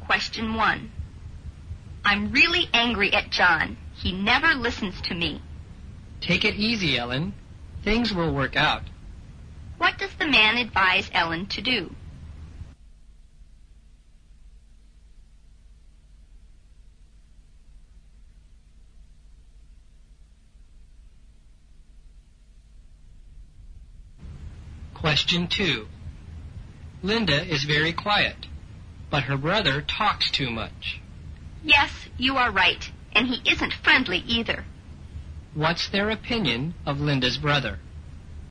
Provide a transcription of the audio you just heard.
Question 1. I'm really angry at John. He never listens to me. Take it easy, Ellen. Things will work out. What does the man advise Ellen to do? Question 2. Linda is very quiet, but her brother talks too much. Yes, you are right, and he isn't friendly either. What's their opinion of Linda's brother?